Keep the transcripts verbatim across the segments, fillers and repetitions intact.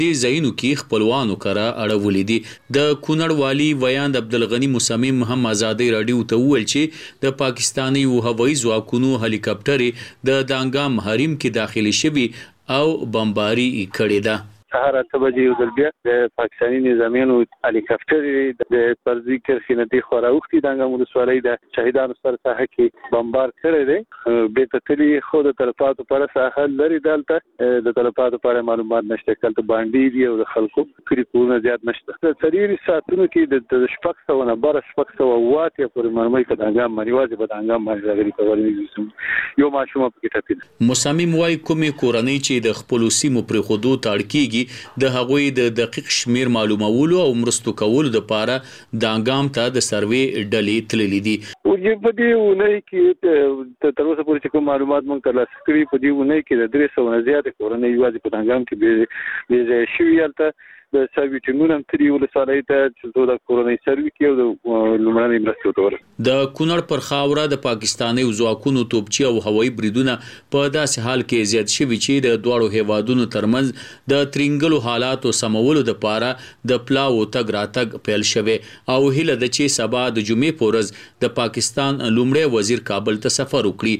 دې ځایونو کې خپلوانو کره اړولې دي. د کونړ والي ویاند عبدالغني مصمم هم ازادي رادیو ته وویل چې د پاکستاني هوایي ځواکونو هلیکاپټر د دانګام حریم کې داخلي شوي او بمباري کړې ده. سهار اته بجې یو ځل بیا د پاکستاني نظامیانو هلیکاپټر د پرزي کرښې نه دی خورا وختي دانګام ولسوالۍ د شهیدانو سره ساحه کې بمبار کړی دی. بیرته تلي خو د تلفاتو پر ساحه لري دلته د تلفاتو پر معلومات نشته. کله باندې دی او د خلکو کړي کورونه زیات نشته. د سریری ساتونو کې د شپږ سوه نه بره شپږ سوه واټه پورې معلومات په دانګام باندې واځي په دانګام باندې راغلي کولای یو ماشوم په کې ټپي. مصمم وايي کومې کورنۍ چې د خپل سیمو پر خودو تاړکیږي د هغوی د دقیق شمیر معلومولو او مرستو کولو لپاره دانګام ته د سروې ډلې تللې دي. او په دې ونې کې تر اوسه پورې کوم معلومات مونږ ترلاسه کړي په دې ونې کې د درې سوه نه زیات کورنۍ یوازې په دانګام کې به به شوي یالته د سروي ټیمونه هم ترې ولسوالۍ ته چې د کورنۍ سروي کې او د لومړنۍ مرستې ته ورسېږي. د کونړ پر خاوره د پاکستاني ځواکونو توپچي او هوایي بریدونه په داسې حال کې زیات شوي چې د دواړو هیوادونو ترمنځ د ترنګلو حالاتو سمولو لپاره د پلاو تګ راتګ پیل شوی او هیله ده چې سبا د جمعې په ورځ د پاکستان لومړی وزیر کابل ته سفر وکړي.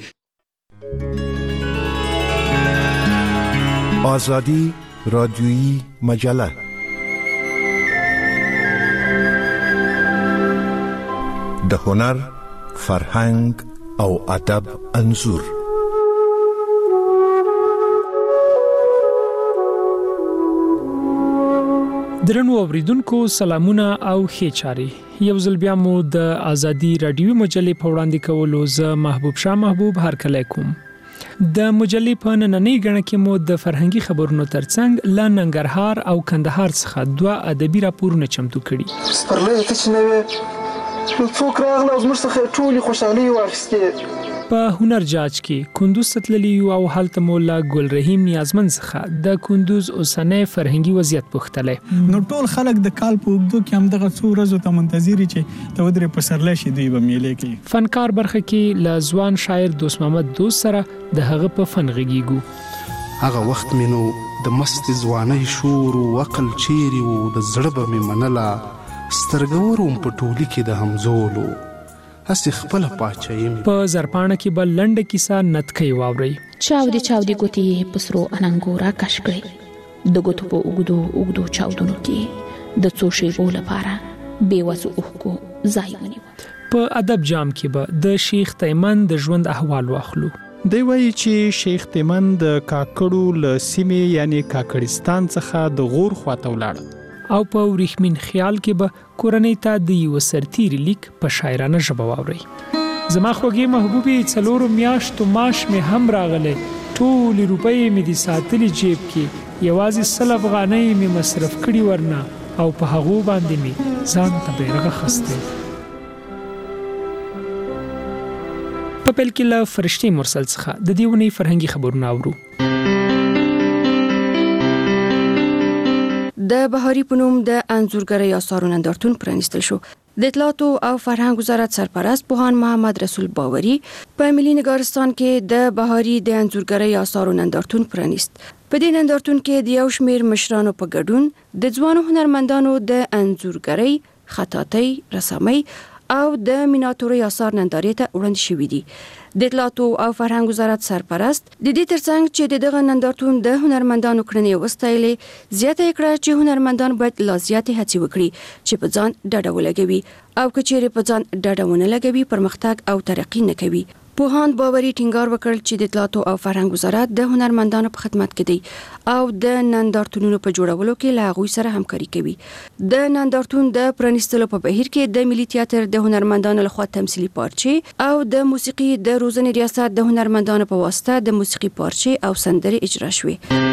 آزادی رادیویی مجله د هنر، فرهنګ او ادب انځور. درنو اوریدونکو سلامونه او ښه چاري. یو ځل بیا مو د آزادی رادیوي مجلې په وړاندې کولو زه محبوب شاه محبوب هرکلی کوم. د مجلې په نننۍ غړنه کې مو د فرهنګي خبرونو ترڅنګ ل ننګرهار او کندهار څخه دوه ادبي راپورونه چمتو کړي. سپرلۍ ته چې نوې نو څوک راغله او زموږ څخه ټولې خوشحالۍ واخیستې. په هنر جاج کې کندوز ته تللي یو او هلته مو له ګل رحیم نیازمند څخه د کندوز اوسنی فرهنګي وضعیت پوښتلی. نو ټول خلک د کال په اوږدو کې همدغه څو ورځو ته منتظر چې ته ودرې پسرلی شي دوی به میلې کوي. فنکار برخه کې له ځوان شاعر دوست محمد دوست سره د هغه په فن غږیږو. هغه وخت مې نو د مست ځوانۍ شور او عقل چیرې و د زړه به مې منله سترګوروم په ټولي کې د همزولو هسې خپله پاچاهي مې. په زرپاڼه کې به لنډه کیسه نتکۍ واورئ. چاودې چاودې ګوتې یې په سرو اننګو راکش کړې. د ګوتو په اوږدو اوږدو چاودنو کې د څو شیبو لپاره بېوسو اوښکو ځای ونیو. په ادب جام کې به د شیخ تیمن د ژوند احوال واخلو. دی وایي چې شیخ تیمن د کاکړو له سیمې یعنی کاکړستان څخه د غور خواته ولاړ او په وریښمین خیال کې به کورنۍ ته د یو سرتیري لیک په شاعرانه ژبه واورئ. زما خوږې محبوبې څلورو میاشتو معاش مې هم راغلی، ټولې روپۍ مې دي ساتلي جیب کې، یوازې سل افغانۍ مې مصرف کړي ورنه او په هغو باندې مې ځان ته بیرغ اخیستی. په پیل کې له فرشتې مرسل څخه د دې ونې فرهنګي خبرونه اورو. د بهاري په نوم د انځورګرۍ آثارو نندارتون پرانیستل شو. د اطلاعاتو او فرهنګ وزارت سرپرست پوهاند محمد رسول باوري په ملي نګارستان کې د بهاري د انځورګرۍ آثارو نندارتون پرانیست. په دې نندارتون کې د یو شمېر مشرانو په ګډون د ځوانو هنرمندانو د انځورګرۍ، خطاطۍ، رسامۍ او د میناتورۍ آثار نندارې ته وړاندې شوي دي. د اطلاعاتو او فرهنګ وزارت سرپرست د دې ترڅنګ چې د دغه نندارتون د هنرمندانو کړنې وستایلې، زیاته یې کړه چې هنرمندان باید لا زیاتې هڅې وکړي چې په ځان ډډه ولګوي او که چیرې په ځان ډډه ونه لګوي پرمختګ او ترقي نه کوي. پوهاند باوري ټینګار وکړ چې د اطلاعاتو او فرهنګ وزارت د هنرمندانو په خدمت کې دی او د نندارتونونو په جوړولو کې له هغوی سره همکاري کوي. د نندارتون د پرانیستلو په بهیر کې د ملي تیاتر د هنرمندانو لخوا تمثیلي پارچې او د موسیقي د روزنې ریاست د هنرمندانو په واسطه د موسیقي پارچې او سندرې اجرا شوې.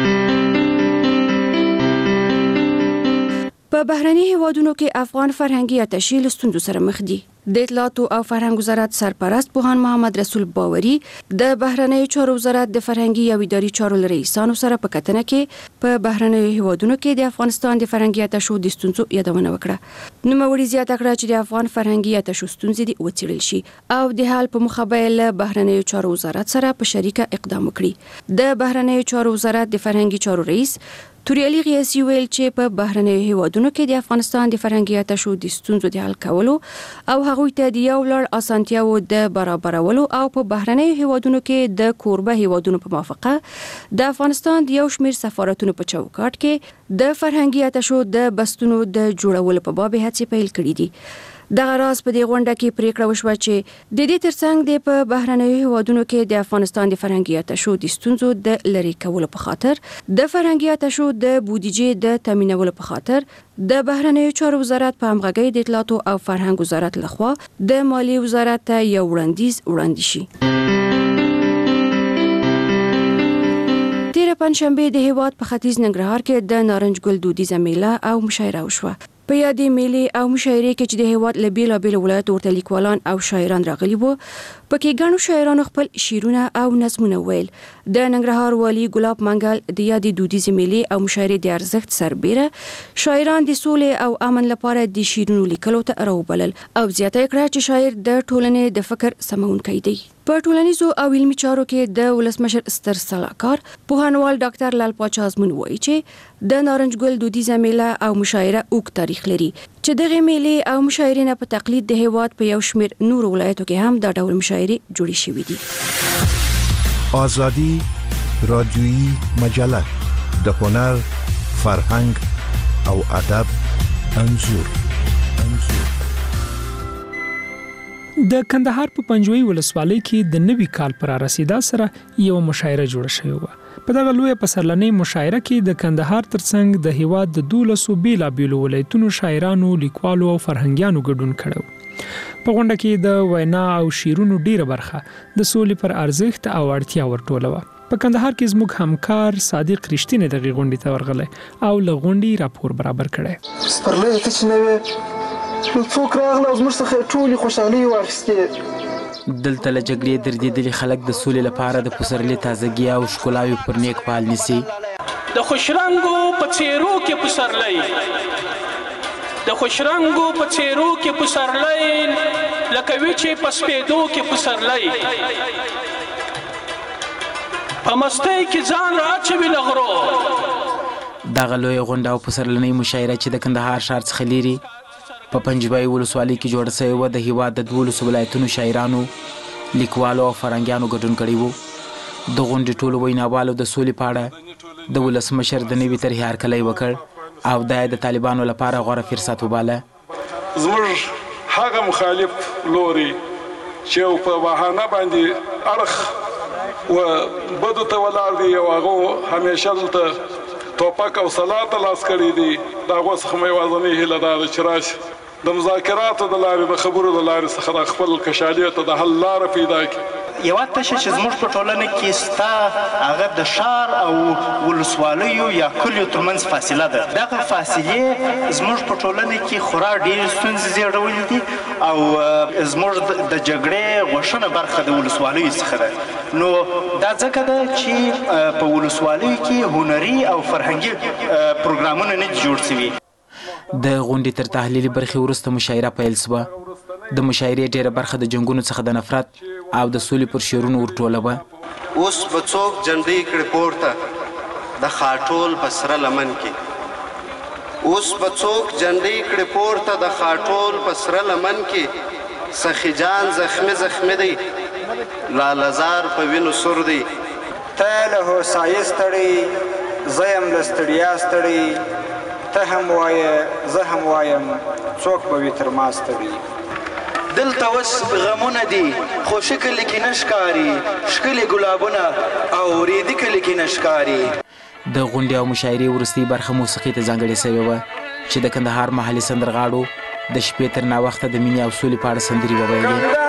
په بهرني هیوادونو کې افغان فرهنګي اتشې له ستونزو سره مخ دي. د اطلاعاتو او فرهنګ وزارت سرپرست پوهاند محمد رسول باوري د بهرنیو چارو وزارت د فرهنګي او اداري چارو رئیسانو سره په کتنه کې په بهرنیو هیوادونو کې د افغانستان د فرهنګي اتشو د ستونزو یادونه وکړه. نوموړي زیاته کړه چې د افغان فرهنګي اتشو ستونزې دې وڅېړل شي او د حل په مخه له بهرنیو چارو وزارت سره په شریکه اقدام وکړي. د بهرنیو چارو وزارت د فرهنګي چارو رئیس توریالي غیاسي ویل چې په بهرنیو هیوادونو کې د افغانستان د فرهنګي اتشو د ستونزو د حل کولو او هغوی ته د یو لړ اسانتیاو د برابرولو او په بهرنیو هیوادونو کې د کوربه هیوادونو په موافقه د افغانستان د یو شمېر سفارتونو په چوکاټ کې د فرهنګي اتشو د بستونو د جوړولو په باب هڅې پیل کړې دي. دغه راز په دې غونډه کې پریکړه وشوه چې د دې ترڅنګ د په بهرنیو هیوادونو کې د افغانستان د فرهنګي اتشو د ستونزو د لری کولو په خاطر د فرهنګي اتشو د بودیجې د تامینولو په خاطر د بهرنیو چارو وزارت په همغږۍ د اطلاعات او فرهنګ وزارت لخوا د مالیې وزارت ته یو وړاندیز وړاندې شي. تیر پنځشنبه د هیواد په ختیځ ننګرهار کې د نارنج ګل دودیزه میله او مشاعره وشوه. په یادې میلې او مشاعرې کې چې د هیواد له بیلابیلو ولایتو ورته لیکوالان او شاعران راغلي وو، پکې ګڼو شاعرانو خپل شعرونه او نظمونه ویل. د ننګرهار والي ګلاب منګل د یادې دودیزې میلې او مشاعرې د ارزښت سربېره شاعران د سولې او امن لپاره د شعرونو لیکلو ته راوبلل او زیاته کړه چې شاعر د ټولنې د فکر سمونکی دی. په ټولنیزو او علمي چارو کې د ولسمشر ستر سلاکار پوهنوال ډاکټر لال پاچا ازمون وایي چې د نارنج ګل دودیزه میله او مشاعره اوږد تاریخ لري چې دغه میلې او مشاعرې نه په تقلید د هیواد په یو شمېر نورو ولایتو کې هم دا ډول مشاعرې جوړې شوې دي. آزادی رادیویی مجله د هنر، فرهنګ او ادب انځور. د کندهار په پنجوي ولسوالۍ کې د نوي کال پر رسیدا سره یو مشاعره جوړه شوې و. په دغه لوی پسرلنۍ مشاعره کې د کندهار ترڅنګ د هیواد د دولسو بیلابیلو ولایتونو شاعرانو، لیکوالو او فرهنګیانو ګډون کړو. په غونډه کې د وینا او شعرونو ډیره برخه د سولې پر ارزښت او اړتیا ورټوله. په کندهار کې زموږ همکار صادق رښتینی دغه غونډې ته ورغلی او له غونډې راپور برابر کړی. سپرلی ته چې نه څوک راغله او زموږ څخه ټولې خوشحالۍ واخیستې. دلته له جګړې دردېدلي خلک د سولې لپاره د پسرلي تازګي او ښکلاوې پر نیک پال نیسي. د خوشرنګو په څېرو کې پسرلی، د خوشرنګو په څېرو کې پسرلی، لکه وچې په سپېدو کې پسرلی، په مستۍ کې ځان راچوي له غرو. دغه لویه غونډه او پسرلنۍ مشاعره چې د کندهار ښار څخه لیرې په پنجبای ولسوالۍ کې جوړه شوې وه، د هیواد د دولسو ولایتونو شاعرانو، لیکوالو او فرهنګیانو ګډون کړی و. د غونډې ټولو ویناوالو د سولې په اړه د ولسمشر د نوي طرحې هرکلی وکړ او دا یې د طالبانو لپاره غوره فرصت وباله. زموږ هغه مخالف لوري چې په بهانه باندې اړخ و بدو ته ولاړ دي او هغه همیشه دلته توپک او سلاته لاس کړي دي، د هغو څخه مې یوازینۍ هیله دا ده چې راشي د مذاکراتو د لارې، د خبرو د لارې څخه د خپل کشالۍ ته د حل لاره پیدا کړي. یوه تشه چې زموږ په ټولنه کې ستا هغه د ښار او ولسوالیو یا کلیو ترمنځ فاصله ده. دغه فاصلې زموږ په ټولنه کې خورا ډېرې ستونزې زیږولي دي او زموږ د جګړې غوښنه برخه د ولسوالیو څخه ده. نو دا ځکه ده چې په ولسوالیو کې هنري او فرهنګي پروګرامونه نه دي جوړ شوي. د غونډې تر تحلیلي برخې وروسته مشاعره پیل شوه. د مشاعرې ډیره برخه د جنګونو څخه د نفرت او د سولې پر شعرونو ورټوله وه. اوس به څوک جنډۍ کړي پورته د خاټول په سره لمن کې، اوس به څوک جنډۍ کړي پورته د خاټول په سره لمن کې، سخي جان زخمي زخمي دی، لالزار په وینو سور دی. ته له هوسایې ستړی، زه یم له ستړیا ستړی، ته هم وایه زه هم وایم، څوک به وي تر ما ستړي. دلته اوس غمونه دي خو شکل کې نه ښکاري، ښکلي ګلابونه او ریدي کلي کې نه ښکاري. د غونډې او مشاعرې وروستۍ برخه موسیقي ته ځانګړې شوې وه چې د کندهار محلي سندرغاړو د شپې تر ناوخته د مینې او سولې په اړه سندرې وویلې.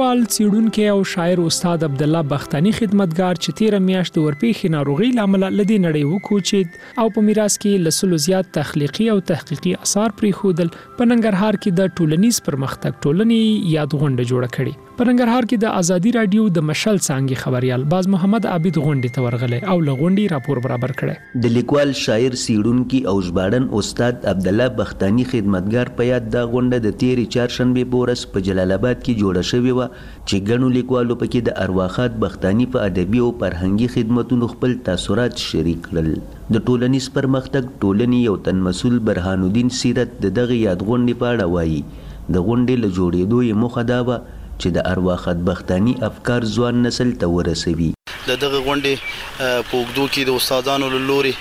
لیکوال څېړونکی او شاعر استاد عبد الله بختانی خدمتګار چې تیر میاشت د ورپېښې ناروغي لامل لدی نړۍ وکوچید او په میراث کې لسلو زیات تخلیقي او تحقیقي اثار پریښودل. په ننګرهار کې د ټولنیز پرمختګ ټولنې یاد غونډه جوړه کړې. په ننګرهار کې د ازادي رادیو د مشل څانګې خبريال باز محمد عابد غونډې ته ورغلی او له غونډې راپور برابر کړی. د لیکوال شاعر څېړونکي او ژباړن استاد عبد الله بختانی خدمتګار په یاد دا غونډه د تیرې چهارشنبې په ورځ په جلال آباد کې جوړه شوې وه چې ګڼو لیکوالو پکې د ارواښاد بختانی په ادبي او فرهنګي خدمتونو خپل تاثرات شریک کړل. د ټولنیز پرمختګ ټولنې یو تن مسؤل برهان الدین سیرت د دغه یاد غونډې په اړه وایي د غونډې له جوړېدو یې موخه دا وه چې د ارواښاد بختانی افکار ځوان نسل ته ورسوي. د دغه غونډې په اوږدو کې د استادانو له لوري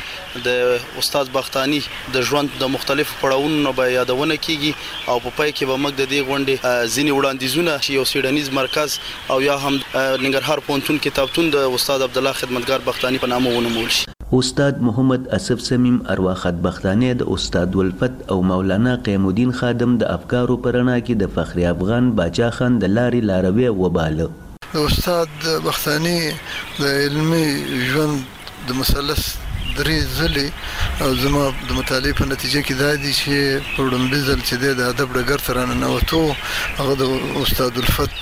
د استاد بختانی د ژوند د مختلفو پړاوونو به یادونه کیږي او په پای کې به موږ د دې غونډې ځینې وړاندیزونه چې یو څېړنیز مرکز او یا هم ننګرهار پوهنتون کتابتون د استاد عبد الله خدمتګار بختانی په نامه ونومول شي. استاد محمد اسف سمیم ارواښاد بختانی د استاد ولفت او مولانا قیام الدین خادم د افکارو په رڼا کې د فخر افغان باچا خان د لارې لاروی وباله. د استاد بختانی د علمي ژوند د مثلث درې ځلې او زما د مطالعې په نتیجه کې دا دي چې په وړاندې ځل چې دی د ادب ډګر ته راننوتو هغه د استاد الفت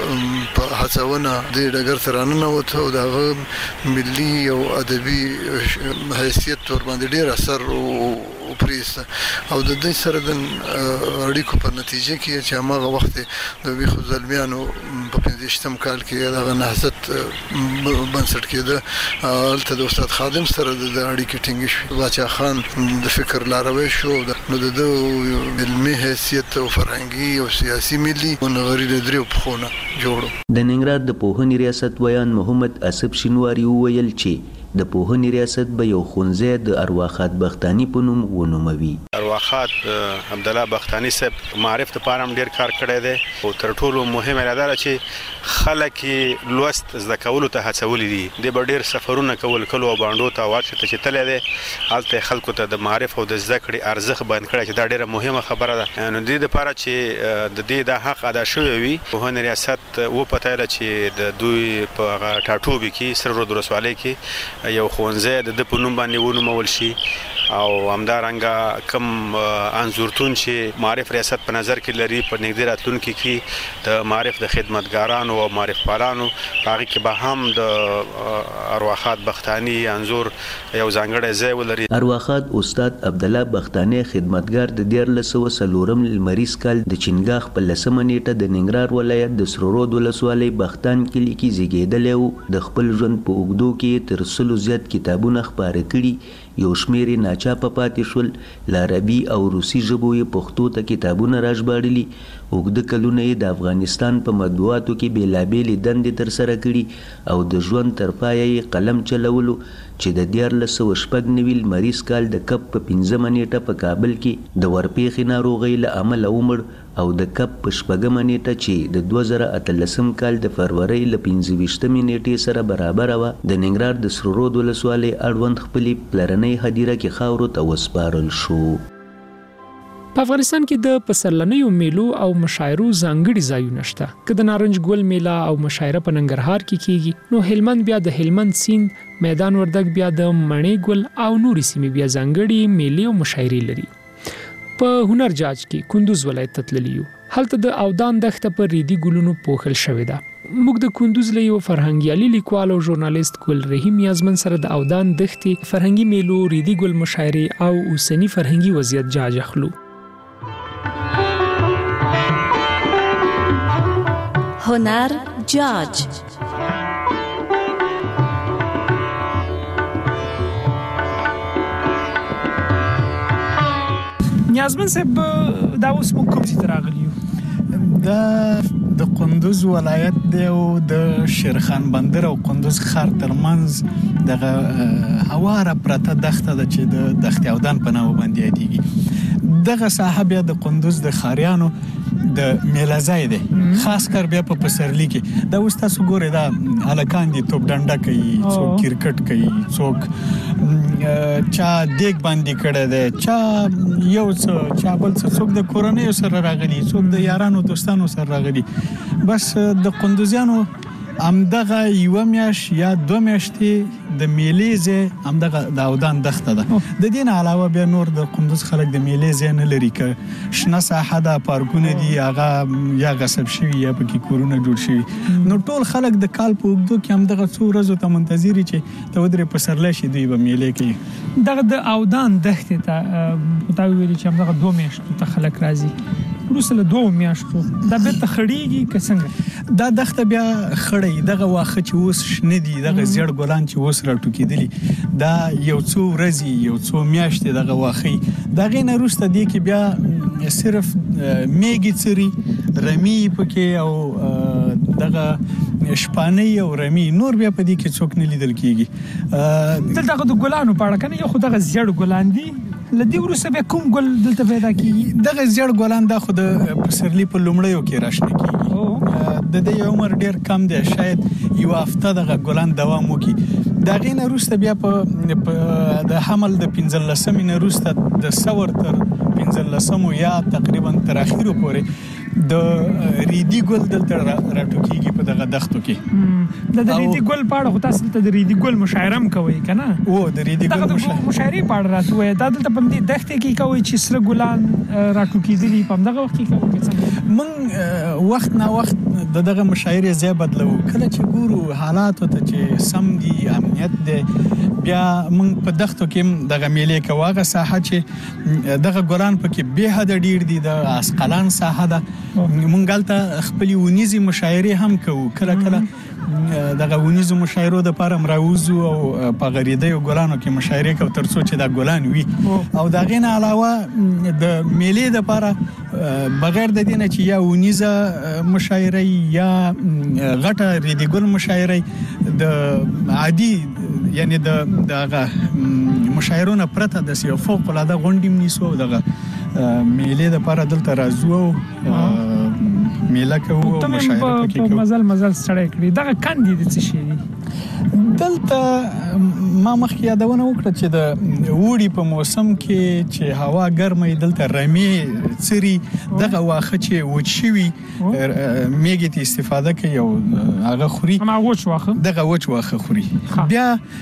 په هڅونه دې ډګر ته راننوتو او د هغه ملي او ادبي حیثیت ورباندې ډېر اثر وپرېسته او د دوی سره د اړیکو په نتیجه کې چې هماغه وخت د ویښو زلمیانو په پنځه کال کې دغه نهضت بنسټ کېده هلته د استاد خادم سره د اړیکې ټینګې شوې. باچا خان د فکر لاروی شو نو د ده علمي حیثیت او فرهنګي او سیاسي ملي ونغري د دریو پښو نه جوړو. د ننګرهار د پوهنې ریاست ویان محمد اسف شینواري وویل چې د پوهنې ریاست به یو ښوونځی د ارواښاد بختانی په نوم ونوموي. ارواښاد عبد الله بختانی صاحب معرف ته پاره هم ډیر کار کړی دی او تر ټولو مهمه دا ده چې خلک لوست زده کولو ته هڅولي دي. د به ډیر سفرونه کول کلو او باندو ته واټ ته چې تللی دی هلته خلکو ته د معرف او د زده کړې ارزښت بیان کړی چې دا ډیره مهمه خبره ده. نو د دې دپاره چې د دې دا حق ادا شوی وي پوهنې ریاست وپتایله چې د دوی په هغه ټاټوبي کې سره رود ولسوالۍ کې یو ښوونځی د ده په نوم باندې ونومول شي او همدارنګه کوم انځورتون چې معرف ریاست په نظر کې لري په نږدې راتلونکي کې د معرف د خدمتګارانو او معرف پالانو په هغې کې به هم د ارواښاد بختانی انځور یو ځانګړی ځای ولري. ارواښاد استاد عبدالله بختانی خدمتګار د دیارلس سوه څلورم لمریز کال د چنګاښ په لسمه نیټه د ننګرهار ولایت د سره رود ولسوالۍ بختان کلي کې زیږېدلی و. د خپل ژوند په اوږدو کې تر سلو زیات کتابونه خپاره کړي. یو شمېر یې ناچاپه پاتې شول. له عربي او روسي ژبو یې پښتو ته کتابونه راژباړلي. اوږده کلونه یې د افغانستان په مطبوعاتو کې بېلابېلې دندې ترسره کړي او د ژوند تر پایه یې قلم چلولو چې د دیارلس سوه شپږ نوي لمریز کال د کب په پنځمه نیټه په کابل کې د ورپېښې ناروغۍ له امله ومړ او د کب په شپږمه نیټه چې د دوه زره اتلسم کال د فروری له پنځه ویشتمې نیټې سره برابره وه د ننګرهار د سره رود ولسوالۍ اړوند خپلې پلرنۍ هدیره کې خاورو ته وسپارل شو. په افغانستان کې د پسرلنیو میلو او مشاعرو ځانګړي ځایونه شته. که د نارنج ګل میله او مشاعره په ننګرهار کې کیږي نو هلمند بیا د هلمند سیند، میدان وردګ بیا د مڼې ګل او نورې سیمې بیا ځانګړي میلې او مشاعرې لري. په هنر جاج کې کندوز ولایت ته تللی یو. هلته د اودان دښته په ریدي ګلونو پوښل شوې ده. موږ د کندوز له یو فرهنګیالي لیکوال او ژورنالیست ګل رحیم یازمن سره د اودان دښتې، فرهنګي میلو، ریدي ګل مشاعرې او اوسني فرهنګي وضعیت جاج اخلو. هنر جاج نیازمن صاحب دا اوس موږ کوم ځای ته راغلي یو؟ دا د کندوز ولایت دی او د شیرخان بندر او کندوز ښار ترمنځ دغه هواره پرته دښته ده چې د دښتې اودان په نامه باندې یادېږي. دغه ساحه بیا د کندوز د ښاریانو د میله ځای دی، خاص کر بیا په پسرلي کې. دا اوس تاسو ګورئ دا هلکان دي توپ ډنډه کوي، څوک کرکټ کوي، څوک چا دیګ باندې کړه ده، چا یو څه چا بل څه، څوک د کورنۍ سره راغلي، څوک د یارانو دوستانو سره راغلي. بس د قندوزیانو همدغه یو میاش یا دو میاشتې د میلې ځای همدغه د اودان دښته ده. د دې نه علاوه بیا نور د قندوز خلک د میلې ځای نه لري، که شنه ساحه ده، پارکونه دي، هغه یا غصب شوي یا پکې کورونه جوړ شوي. نو ټول خلک د کال په اوږدو کې همدغه څو ورځو ته منتظر چې ته ودرې پسرلی شي دوی به میلې کوي. دغه د اودان دښتې ته تا ویلي چې همدغه دوه میاشتو ته خلک راځي، وروسته له دوه میاشتو دا بیرته خړېږي که څنګه؟ دا دښته بیا خړی، دغه واښه چې اوس شنه دي، دغه زیړ ګلان چې اوس راټوکېدلي، دا یو څو ورځې یو څو میاشتې دغه واښه، د هغې نه وروسته دې کې بیا صرف میږي څري، رمي پکې او دغه شپانۍ او رمي، نور بیا په دې کې څوک نه لیدل کېږي. دلته د ګلانو په اړه که نه، یو خو دغه زیړ ګلان دي، له دې وروسته بیا کوم ګل دلته پیدا کېږي؟ دغه زیړ ګلان دا خو د پسرلي په لومړیو کې راشنه کېږي. د دې عمر ډیر کم دی، شاید یو هفته دغه ګلان دوام وکړي. د هغې نه وروسته بیا په د حمل د پنځلسمې نه وروسته د ثور تر پنځلسمو یا تقریبا تر اخرو پورې د ریدي ګل دلته راټوکېږي په دغه دښتو کې. د ریدي ګل په اړه خو تاسو دلته د ریدي ګل مشاعره هم کوئ که نه؟ او د ریدي ګل مشاعرې په اړه راته ووایه، دا دلته په همدې دښتې کې کوئ چې سره ګلان راټوکېدلي په همدغه وخت کې کوئ که څنګه؟ موږ وخت نه وخت د دغه مشاعرې ځای بدلوو. کله چې ګورو حالاتو ته چې سم دي، امنیت دی، بیا موږ په دښتو کې هم دغه میلې کوو. هغه ساحه چې دغه ګلان پکې بې حده ډېر دي، د اسقلان ساحه ده، موږ هلته خپلې ونیزې مشاعرې هم کوو. کله کله دغه ونیزو مشاعرو دپاره هم راوځو او په غریدیو ګلانو کې مشاعرې کوو تر څو چې دا ګلان وي. او د هغې نه علاوه د میلې دپاره بغیر د دې نه چې یا ونیزه مشاعره یا غټه ریدي ګل مشاعره، د عادي یعنی د دغه مشاعرونو پرته د یو فوق العاده غونډې نیسو، دغه میلې دپاره دلته راځو او میله کوو او مشاعره پکې کوو. مزل مزل ستړی کړي. دغه کندې د څه شي دي؟ دلته ما مخکې یادونه وکړه چې د اوړي په موسم کې چې هوا ګرمه دلته رمې څري، دغه واښه چې وچ شوي میږي ته استفاده کوي او هغه خوري، هماغه وچ واښه، دغه وچ واښه خوري. بیا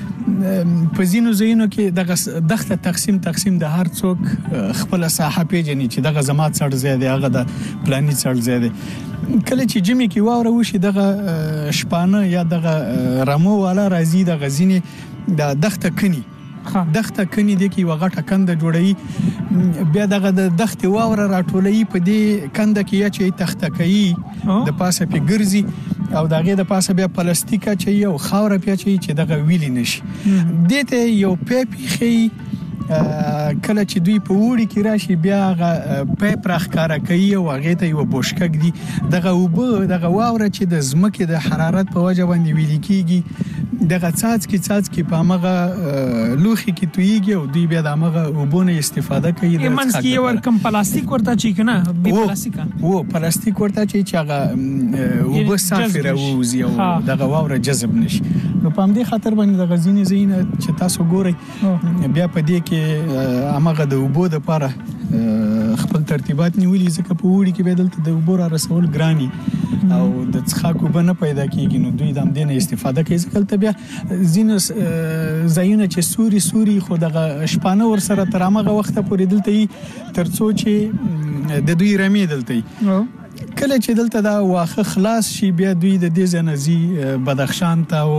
په ځینو ځایونو کې دغه دښته تقسیم تقسیم د هر څوک خپله ساحه پیژني چې دغه زما څړ ځای دی، هغه د پلاني څړ ځای دی. کله چې ژمي کې واوره وشي، دغه شپانه یا دغه رمو والا راځي، دغه ځینې د دښته کني دښته کني دی کې یوه غټه کنده جوړوي، بیا دغه د دښتې واوره راټولوي، په دې کنده کې یا چې تخته کوي، د پاسه پې ګرځي او د هغې د پاسه بیا پلاستیک اچوي او خاوره پې اچوي چې دغه ویلې نه شي. دې ته یو پیپ ایښوي. کله چې دوی په اوړي کې راشي، بیا هغه پیپ راښکاره کوي او هغې ته یوه بوشکک دي، دغه اوبه، دغه واوره چې د ځمکې د حرارت په وجه باندې ویلې کېږي، دغه څاڅکي څاڅکي په همغه لوښي کې تویږي او دوی بیا د همغه اوبو نه استفاده کوي. منځ کې یو رقم پلاستیک ورته اچوي که نه؟ بې پلاستیکه و پلاستیک ورته اچوي چې هغه اوبه صافې راووځي او دغه واوره جذب نه شي. نو په همدې خاطر باندې دغه ځینې ځایونه چې تاسو ګورئ، بیا په دې کې هماغه د اوبو دپاره خپل ترتیبات نیولي، ځکه په اوړي کې بیا دلته د اوبو را رسول ګراني او د څښاک اوبه نه پیدا کېږي، نو دوی د همدې نه استفاده کوي. ځکه دلته بیا ځینو ځایونه چې سوري سوري خو دغه شپانه ورسره تر همغه وخته پورې دلته وي تر څو چې د دوی رمې دلته وي. کله چې دلته دا واښه خلاص شي، بیا دوی د دې ځای نه ځي بدخشان ته او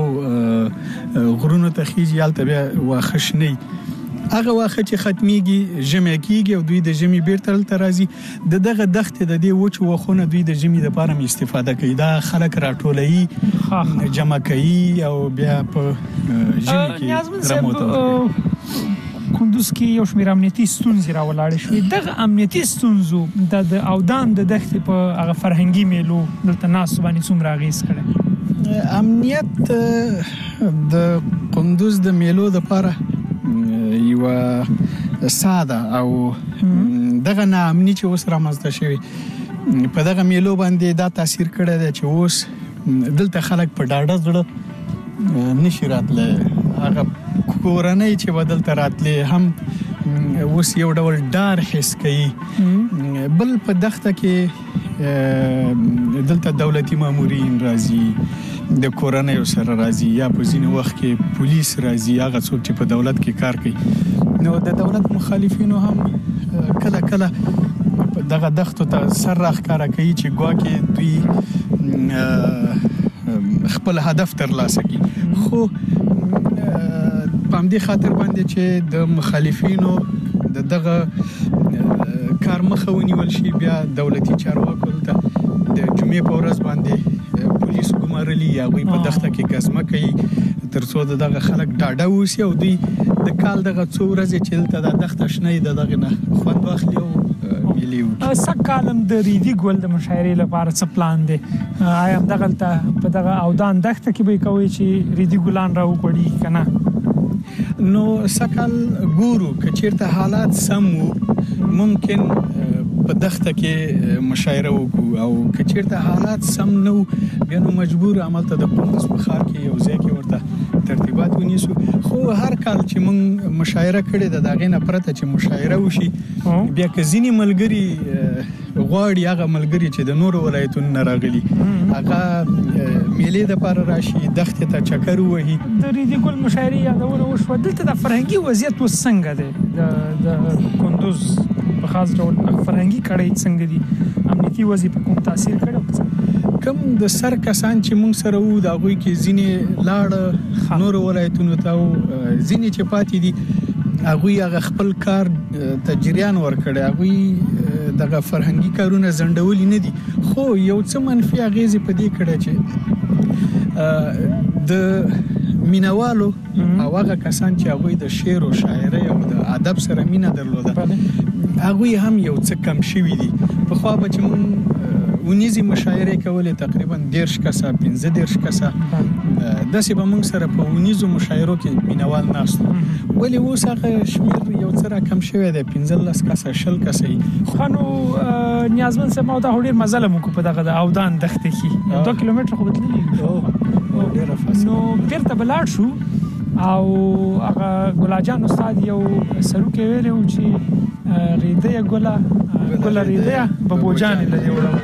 غرونو ته خیږي، هلته بیا واښه شنه وي. هغه واښه چې ختمیږي، ژمی کېږي او دوی د ژمي بیرته دلته راځي. د دغه دښتې د دې وچو واښونه دوی د ژمي دپاره هم استفاده کوي. دا خلک راټولوي، جمع کوي او بیا په ژمي کې رمو ته ورکوي. کندوز کې یو شمېر امنیتي ستونزې راولاړې شوې. دغه امنیتي ستونزو د اودان د دښتې په هغه فرهنګي میلو دلته ناستو باندې څومره اغېز کړی؟ امنیت د کندوز د میلو دپاره یوه ساده او دغه ناامني چې اوس رامنځته شوي، په دغه میلو باندې دا تاثیر کړی دی چې اوس دلته خلک په ډاډه زړه نشي راتلی هغه کورنۍ چې بدل ته راتلې هم اوس یو ډول ډار حس کوي. بل په دغه کې دلته دولتي مامورین راځي، د کورنۍ سره راځي، یا په ځینې وخت کې پولیس راځي، هغه څوک چې په دولت کې کار کوي. نو د دولت مخالفینو هم کله کله دغه دښتو ته سر راښکاره کوي چې ګواکې دوی خپل هدف ترلاسه کړي. خو په همدې خاطر باندې چې د مخالفینو د دغه کار مخه ونیول شي، بیا دولتي چارواکو ته د جمعې په ورځ باندې پولیس ګمارلي یا هغوی په دښته کې ګزمه کوي تر څو د دغه خلک ډاډه واوسي او دوی د کال دغه څو ورځې چې دلته دا دښته شنه وي د دغې نه خوند واخلي او ملي وکړي. سږ کال هم د ریدي ګل د مشاعرې لپاره څه پلان دی؟ آیا همدغلته په دغه اودان دښته کې به یې کوئ چې ریدي ګلان راوغوړي که نه؟ نو سږ کال ګورو که چېرته حالات سم وو ممکن په دښته کې مشاعره وکړو، او که چېرته حالات سم نه وو بیا نو مجبور هملته د کندوز په ښار کې یو ځای کې ورته ترتیبات ونیسو. خو هر کال چې موږ مشاعره کړې ده د هغې نه پرته چې مشاعره وشي بیا که ځینې ملګري غواړي هغه ملګري چې د نورو ولایتونو نه راغلي هغه میلې دپاره راشي، دښتې ته چکر ووهي. د ریدي ګل مشاعرې یادونه وشوه، دلته د فرهنګي وضعیت اوس څنګه دی؟ د کندوز په خاص ډول فرهنګي کړۍ څنګه دي؟ امنیتي وضعیت په کوم تاثیر کړی؟ کم د سر کسان چې موږ سره وو د هغوی کې ځینې لاړه نورو ولایتونو ته، او ځینې چې پاتې دي هغوی هغه خپل کار ته جریان ورکړی، هغوی دغه فرهنګي کارونه ځنډولي نه دي. خو یو څه منفي اغېزې په دې کړی چې د مینوالو او هغه کسان چې هغوی د شعر او شاعرۍ او د ادب سره مینه درلوده هغوی هم یو څه کم شوي دي. پخوا به چې موږ ونیزي مشاعرې کولې تقریبا دېرش کسه پنځه دېرش کسه داسې به موږ سره په ونیزو مشاعرو کې مینوال ناست وو، ولې اوس هغه شمېر یو څه راکم شوی دی، پنځلس کسه شل کسه یي. خو نو نیازمند صاحب ما دا خو ډېر مزل مو وکړو په دغه د اودان دښتې کې دوه کیلومتره خو به تللي نو بېرته به لاړ شو او هغه ګلاجان استاد یو سروکی ویلی و چې ریدیه ګله ګله ریدیه ببوجانې له دې وړم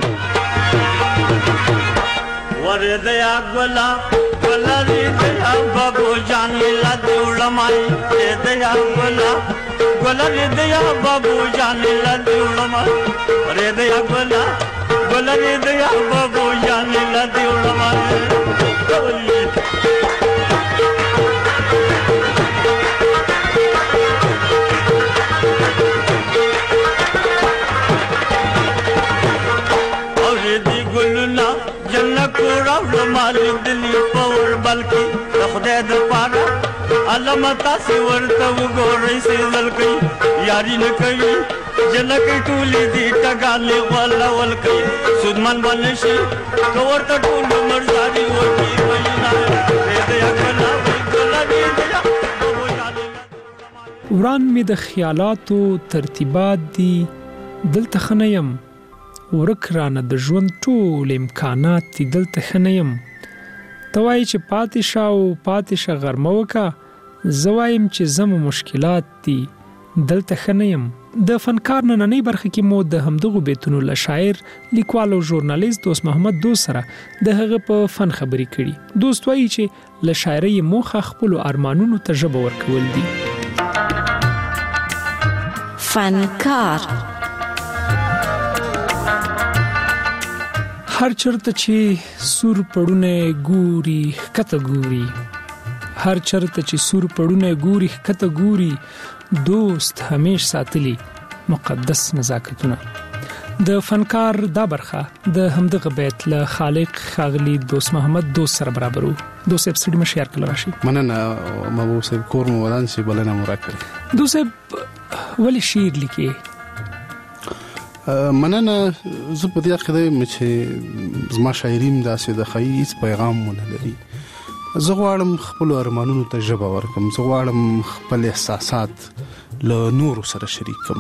وردیا ګله ګله ریدیه ببوجانې له دې وړم ریدیه ګله ګله ریدیه ببوجانې له دې وړم ریدیه ګله ګله ریدیه ببوجانې له دې وړم مالک دلی پور بلکی د خدای د پاره علامت سی ورته وګورئ سي زلکی یاري نه کوي جنکې ټولې دي ټګالې ولا ولکی سودمن باندې شي ورته ټول مرزاري ورکی وینا دې اکلا وکلا دې وران می د خیالاتو ترتیبات دي دلته خنیم ورک رانه د ژوند ټول امکانات دي دلته خنیم توای چې پاتې شاو پاتې ش غرمه وکا زوایم چې زم مشکلات دي دلته خنیم. د فنکار نننۍ برخه کې مو د همدغه بیتونو له شاعر لیکوال او ژورنالیست دوست محمد دوست سره د هغه په فن خبرې کړي. دوست وایي چې له شاعرۍ موخه خپل ارمانونو ته ژبه ورکول دي. فنکار هر چرته چې سور پړونه ګوري کته ګوري هر چرته چې سور پړونه ګوري کته ګوري دوست همیش ساتلی مقدس نزاکتونه. د فنکار دا برخه د همدغه بیت له خالق خاغلی دوست محمد دوست سره برابرو. دوست صاحب سړي مشیار کله راشي مننه محبوب صاحب کور مو ودان شي بلنه مو راکړي. دوست صاحب ولې شعر لیکي؟ مننه زه په دې عقیده یم چې زما شاعري هم داسې د ښایي هېڅ پیغام ونه لري. زه غواړم خپلو ارمانونو ته ژبه ورکړم، زه غواړم خپل احساسات له نورو سره شریک کړم.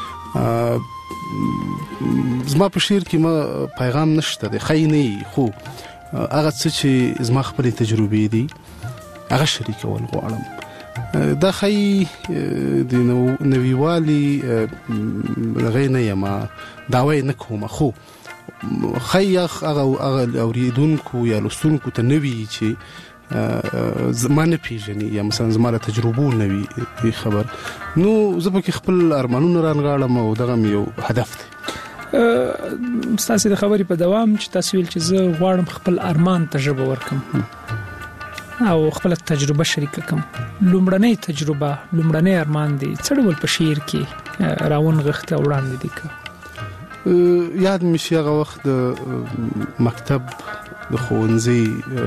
زما په شعر کې ما پیغام نشته دی، ښایي نه وي، خو هغه څه چې زما خپلې تجربې دي هغه شریکول غواړم. دا خی د نویوالي غي نه یم داوی نه کوم، خو خی هغه اوریدونکو یا لوستونکو ته نوی چې زما نه پیژني یا مثلا زما له تجربو نوی خبر، نو زه پکې خپل ارمانونه رانغاړم او دغه یو هدف دی. ستاسو د خبرې په دوام چې تاسو ویل چې زه غواړم خپل ارمان ته ژبه ورکم او خپل تجربه شریک کړم، لومړنۍ تجربه لومړنۍ ارمان دی څه ډول په شعر کې راون غخته وړاندې دي که یاد مې شي هغه وخت د مکتب د ښوونځي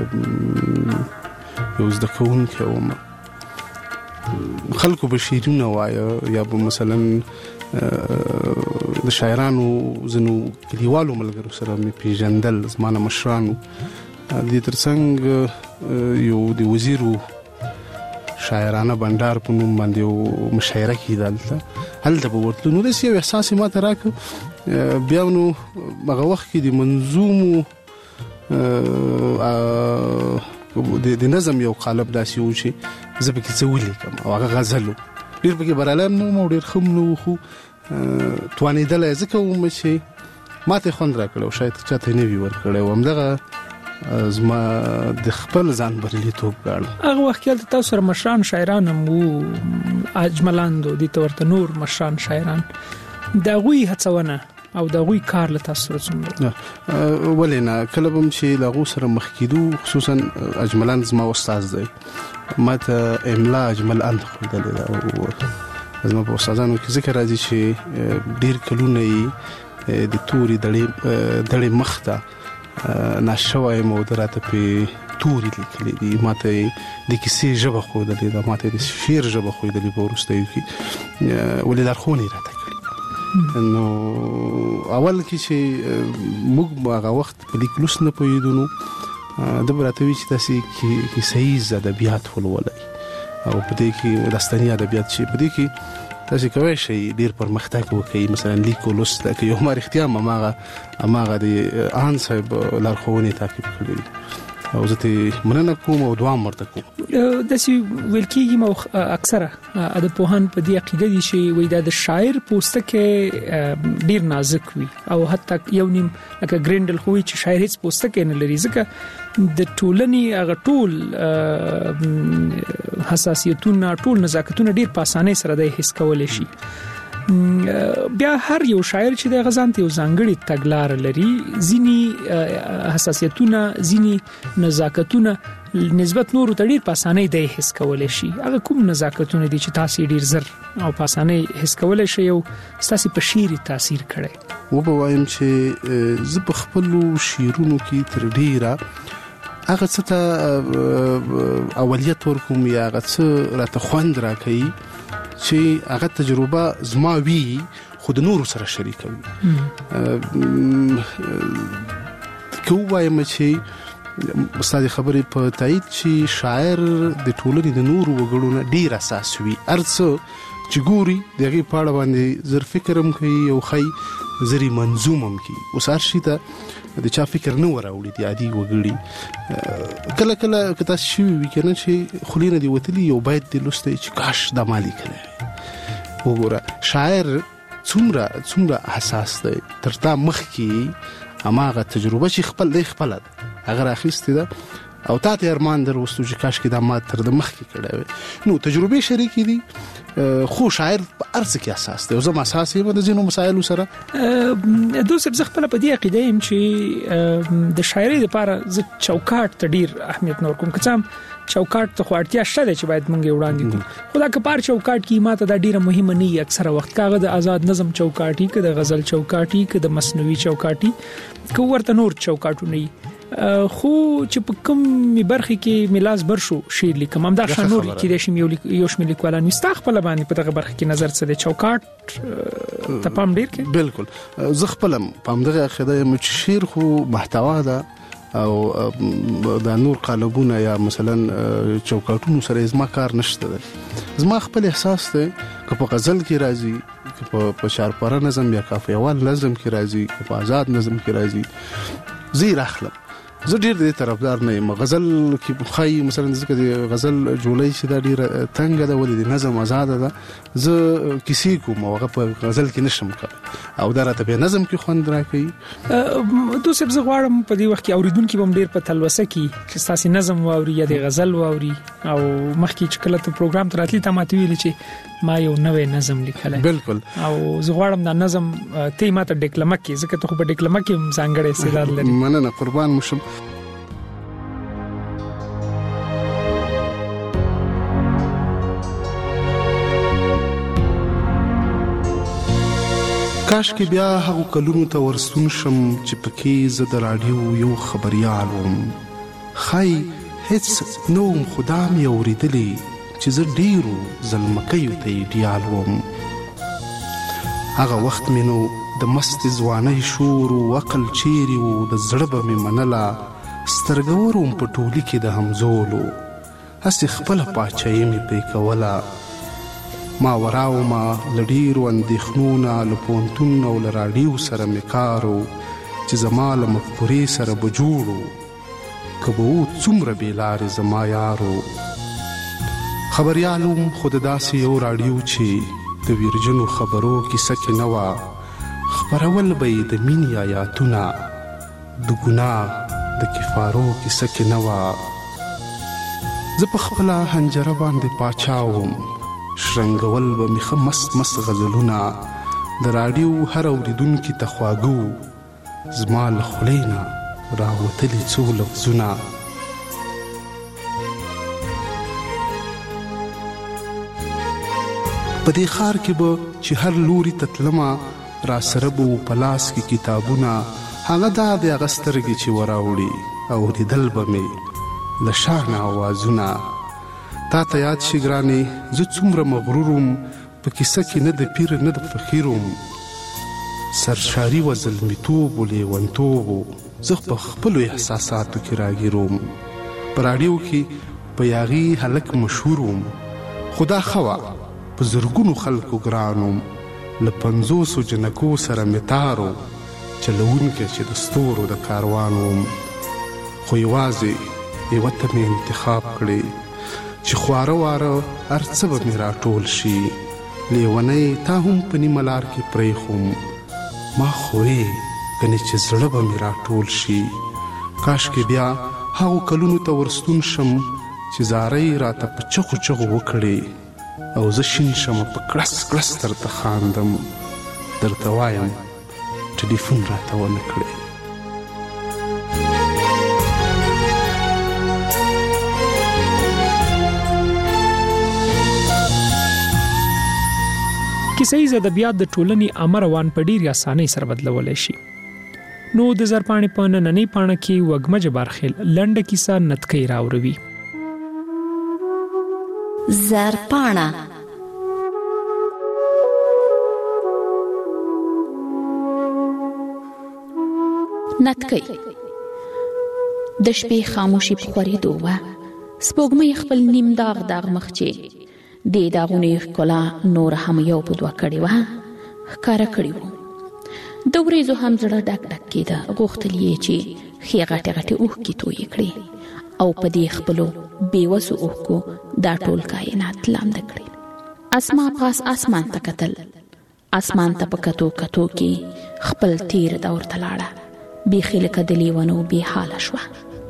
یو زده کوونکی وم، خلکو به شعرونه وایه یا به مثلا د شاعرانو ځینو کلیوالو ملګرو سره مې پیژندل، زما نه مشرانو د ترڅنګ یو د وزیرو شاعرانه بندار په نوم باندې یو مشاعره کېده هلته هلته به ورتلو، نو داسې یو احساس یې ماته راکړ. بیا نو هغه وخت کې د منظومو د نظم یو قالب داسې و چې زه پکې څه ولیکم او هغه غزل و، ډېر پکې بریالی هم نه وم او ډېر ښه هم نه و، خو توانېدلی ځکه وم چې ماته یې خوند راکړی او شاید چاته یې نه وي ورکړی و. همدغه زما د خپل ځان بریالیتوب ګاڼه. هغه وخت کې تاسو سره مشران شاعران هم وو، اجملاندو دي ته ورته نور مشران شاعران، د هغوی هڅونه او د هغوی کار له تاسو سره څومره؟ ولې نه، کله به هم چې له هغو سره مخ کېدو، خصوصا اجملان زما استاد دی، ما ته املا اجمل ان ښودلې ده او زما په استادانو کې ذکر راځي چې ډېر کلونه یې د تورې دړې مخ ته ناشوی مو دراته په توري لیکلې دي، ماته د کیسې ژبه ښودلې ده، ماته د شعر ژبه ښودلې په وروستیو کې، ولې لارښوونې راته کړي. نو اول کې چې موږ هغه وخت په لیک لوست نه پوهېدو، نو ده به راته وي چې تاسې کیسه ییز ادبیات ولولئ او په دې کې داستاني ادبیات چې په دې کې تاسو کولی شئ ډېر پرمختګ وکړئ، مثلا لیک او لوست کې یو ما رښتیا هم هماغه هماغه د آن صاحب لارښوونې تعقیب کړي او زه ترې مننه کوم او دعا هم ورته کوم. داسې ویل کېږي او اکثره ادبپوهان په دې عقیده دي چې وایي دا د شاعر پوستکی ډېر نازک وي او حتی یو نیم لکه ګرینډل خو وایي چې شاعر هېڅ پوستکی نه لري، ځکه د ټولنې هغه ټول حساسیتونه ټول نزاکتونه ډېر په اسانۍ سره دی حس کولی شي. بیا هر یو شاعر چې د غزان ته یو ځانګړي تګلار لري، ځینی حساسیتونه ځینی نزاکتونه نسبت نورو ته ډېر په اسانۍ دی حس کولی شي. هغه کوم نزاکتونه دي چې تاسو ډېر زر او په اسانۍ حس کولی شي او ستاسو په شعر تاثیر کړی؟ و به وایم چې زه په خپلو شعرونو کې تر ډېره هغه څه ته اولیت ورکوم یا هغه څه راته خوند راکوي چې هغه تجربه زما وي خو د نورو سره شریکوي. که ووایم چې استاد خبرې په تایید چې شاعر د ټولنې د نورو وګړو نه ډېر اساس وي، هر څه چې ګوري د هغې په اړه باندې زر فکر هم کوي او ښایي زر منظوم هم کوي. اوس هر شي ته د چا فکر نه وراوړي د عادي وګړي. کله کله که تاسو شوي وي که نه چې خولې نه دې وتلي یو بیت دې لوستی چې کاش دا ما لیکلی وګوره. شاعر څومره څومره حساس دی، تر تا مخکې هماغه تجربه چې خپل دی خپله ده هغه راخیستې ده او تا ته ارمان در وستو چې کاش کې دا ما تر د مخکې کړی وی. نو تجربې شریکې دي، خو شاعر په هر څه کې اساس دی او زه هم اساس یم د ځینو مسایلو سره. دوست زه خپله په دې عقیده یم چې د شاعرۍ دپاره زه چوکاټ ته ډېر اهمیت نه ورکوم، که څه هم چوکاټ ته خو اړتیا شته دی چې باید موږ یې وړاندې کړو، خو دا که په هر چوکاټ کې ما ته دا ډېره مهمه نه وي. اکثره وخت که هغه د آزاد نظم چوکاټي، که د غزل چوکاټي، که د مصنوعي چوکاټي، که ورته نور چوکاټونه وي، خو چې په کومې برخې کې ملاس بر شو شعر لیکم همدا شان نور کېدای شي یو شمېر لیکوالان وي. ستا خپله باندې په دغه برخه کې نظر څه دی؟ چوکاټ ته پام ډېر کوي؟ بلکل، زه خپله په همدغه عقیده یم چې شعر خو محتوا ده او دا نور قالبونه یا مثلا چوکاټونو سره زما کار نشته ده. زما خپل احساس دی که په غزل کې راځي، که په چارپاره نظم یا کافیوال نظم کې راځي، که په آزاد نظم کې راځي، زه یې راخلم زه ډیر دې طرفدار نه یم. غزل کې خای مثلا ځکه د غزل جولای چې دا ډیر تنګ ده ولې د نظم آزاد ده. زه کسی کوم هغه په غزل کې نشم کوي او دا راته به نظم کې خوند راکوي. دوی سب زه غواړم په دې وخت کې اوریدونکو بم ډیر په تلوسه کې چې تاسو نظم واوري یا د غزل واوري او مخکې چې کله ته پروګرام تراتلی ته ماته ویل چې ما یو نوې نظم لیکلی. بالکل. او زه غواړم دا نظم ته ماته ډیکلمه کې ځکه ته خو په ډیکلمه کې ځانګړی استعداد لري. مننه قربان مشم. کاش کې بیا هغه کلونو ته ورستون شم چې پکې زه د رادیو یو خبريال وم. خای هیڅ نوم خدا مې اوریدلی چې زه ډیرو زلمکیو ته ایډیال وم. هغه وخت مې نو د مست ځوانۍ شور او عقل چیرې و د زړه به مې منله سترګورم په ټولي کې د همزولو هسې خپله پاچایي مې پرې کوله. ما وراو ما لډیرو اندېښنو نه له پوهنتون او له راډیو سره مې کار و چې زما له مفکورې سره به جوړ و که به و څومره بېلارې زما یارو. خبریال وم خو د داسې یو راډیو چې د ویرجنو خبرو کیسه کې نه وه خپرول به یې د مینې آیاتونه د ګناه د کفارو کیسه کې نه وه. زه په خپله حنجره باندې پاچا وم شرنګول به مې ښه مست مست غزلونه د راډیو هر اورېدونکي ته خواږه زما له خولې نه راوتلي څو لفظونه. په دې ښار کې به چې هر لوري ته تلمه را سره به و په لاس کې کتابونه هغه دا د هغه سترګې چې وراوړي اورېدل به مې له شانه اوازونه. تا ته یاد شي ګرانې زه څومره مغرورم په کیسه کې نه د پیر نه د فقیرم سرشاري و زلمیتوب و لیونتوب و زه په خپلو احساساتو کې راګیروم. په راډیو کې په یاغي هلک مشهور وم خو دا ښه وه په زرګونو خلکو ګرانوم له پنځوسو جنکو سره مې تار و چلوونکی چې د ستورو د کاروان وم. خو یوازې یوه ته مې انتخاب کړې چې خواره واره هر څه به مې راټول شي. لیونی تا هم په نیمه لار کې پرېښوم ما خوې کنې چې زړه به مې راټول شي. کاش کې بیا هغو کلونو ته ورستون شم چې زارۍ راته په چغو چغو وکړې او زه شین شم په کړس کړس درته خاندم درته وایم ټلیفون راته ونه کړې. کیسه ییز ادبیات د ټولنې عامه روان په ډېرې اسانۍ سره بدلولی شي. نو د زرپاڼې په نننۍ پاڼه کې وږمه جبارخیل لنډه کیسه نتکۍ راوروي. زرپاڼه نتکۍ د شپې خاموشي په خورېدو وه. سپوږمۍ خپل نیم داغ داغ مخ چې د داغونو ښکلا نور هم یو په دوه کړې وه ښکاره کړي وو. د وریځو هم زړه ډک ډک کېده. غوښتل یې چې ښې غټې غټې اوښکې تویې کړي او په دې خپلو بېوسو اوښکو دا ټول کائنات لامده کړي. اسما پاس اسمان ته کتل. اسمان ته په کتو کتو کې خپل تیر دور ته لاړه. بیخي لکه د لیونو بې حاله شوه.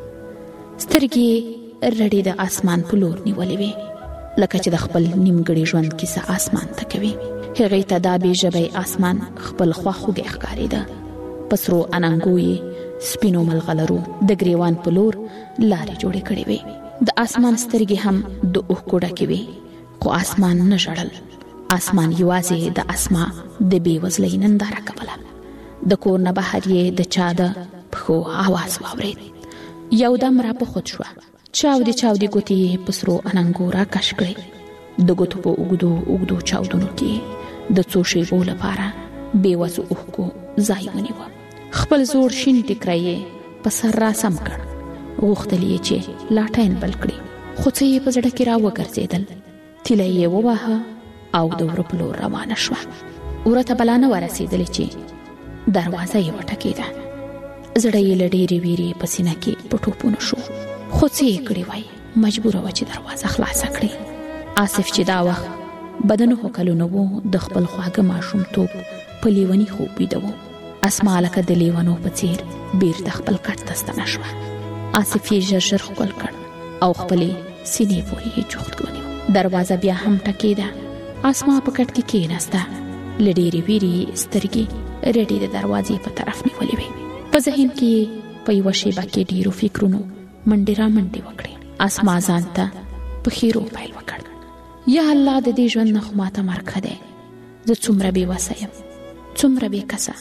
سترګې رډې د اسمان په لور نیولې وې لکه چې د خپل نیمګړي ژوند کیسه اسمان ته کوي. هغې ته دا بې ژبی اسمان خپل خواخوږی ښکارېده. په سرو اننګو یې سپینو ملغلرو د ګریوان په لور لارې جوړې کړې وې. د اسمان سترګې هم د اوښکو ډکې وې خو اسمان نه ژړل. اسمان یوازې د اسما د بې وزلۍ ننداره کوله. د کور نه بهر یې د چا د پښو آواز واورېد. یو دم را په خود شوه. چاودې چاودې ګوتې یې په سرو اننګو را کش کړې. د ګوتو په اوږدو اوږدو چاودنو کې د څو شېبو لپاره بېوسو اوښکو ځای ونیوه. خپل زوړ شین ټیکری یې په سر را سم کړ. غوښتل یې چې لاټین بل کړي خو څه یې په زړه کې را وګرځېدل. تیله یې وواهه او د وره په لور روانه شوه. وره ته بلا نه ورسېدلې چې دروازه یې وټکېده. زړه یې له ډېرې ویرې په سینه کې په ټوپونو شو، خو څه یې کړي وای، مجبوره وه چې دروازه خلاصه کړي. آصف چې دا وخت بدنو کلونه وو، د خپل خواږه ماشومتوب په لیوني خوب ویده وو. اسما لکه د لیونو په څیر بیرته خپل کټ ته ستنه شوه. آصف یې ژر ژر ښکل کړ او خپلې سینې پورې یې جوخت ونیو. دروازه بیا هم ټکېده. اسما په کټ کې کېناسته، له ډېرې ویرې سترګې رډې د دروازې په طرف نیولې وې. په ذهن کې په یوه شیبه کې ډېرو فکرونو منډې را منډې وکړې. اسما ځان ته په خیرو پیل وکړ، یا الله د دې ژوند نه خو ماته مرګ ښه دی. زه څومره بې وسه یم، څومره بې کسه،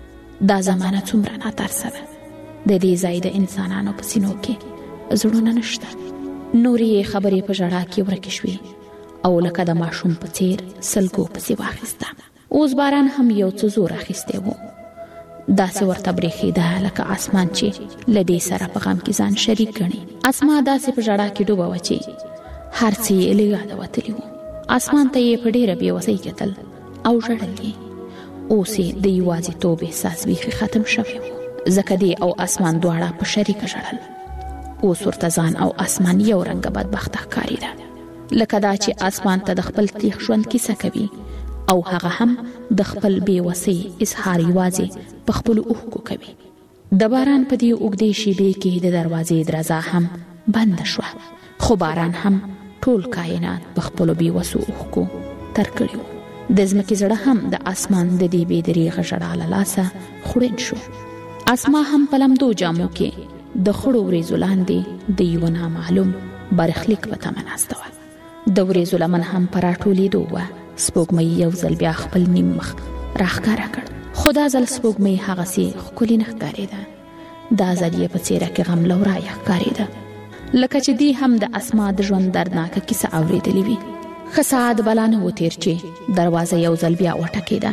دا زمانه څومره ناترسه ده. د دې ځای د انسانانو په سینو کې زړونه نشته. نورې یې خبرې په ژړا کې ورکې شوې او لکه د ماشوم په څیر سلګو پسې واخیسته. اوس باران هم یو څه زور اخیستی و، داسې ورته برېښېده لکه اسمان چې له دې سره په غم کې ځان شریک ګڼي. اسما داسې په ژړا کې ډوبه وه چې هر څه یې له یاده وتلي وو. اسمان ته یې په ډېره بېوسۍ کتل او ژړل یې. اوس یې د یوازیتوب احساس بیخي ختم شوی و، ځکه دی او اسمان دواړه په شریکه ژړل. اوس ورته ځان او اسمان یو رنګه بدبخته ښکارېده، لکه دا چې اسمان ته د خپل تیغ ژوند کیسه کوي او هغه هم د خپل بېوسۍ اظهار یوازې په خپلو اوښکو کوي. د باران په دې اوږدې شېبې کې د دروازې درزا هم بنده شوه، خو باران هم ټول کائنات په خپلو بېوسو اوښکو تر کړي وو. د ځمکې زړه هم د اسمان د دې بې دریغه ژړا له لاسه خوړین شو. اسما هم په لمدو جامو کې د خړو وریځو لاندې د یوه نامعلوم برخلیک په تمه ناسته وه. د وریځو لمن هم په راټولېدو وه. سپوږمۍ یو ځل بیا خپل نیم مخ راښکاره کړ، خو دا ځل سپوږمۍ هغسې ښکلې نه ښکارېده. دا ځل یې په څېره کې غم لورایه ښکارېده، لکه چې دی هم د اسما د ژوند دردناکه کیسه اورېدلې وي. ښه ساعت بلا نه و تېر چې دروازه یو ځل بیا وټکېده.